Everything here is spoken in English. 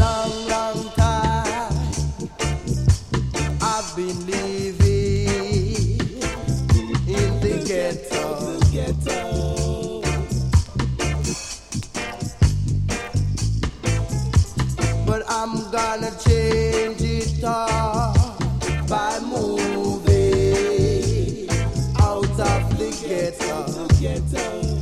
long, long time I've been living in the ghetto. But I'm gonna change it all by moving out of the ghetto.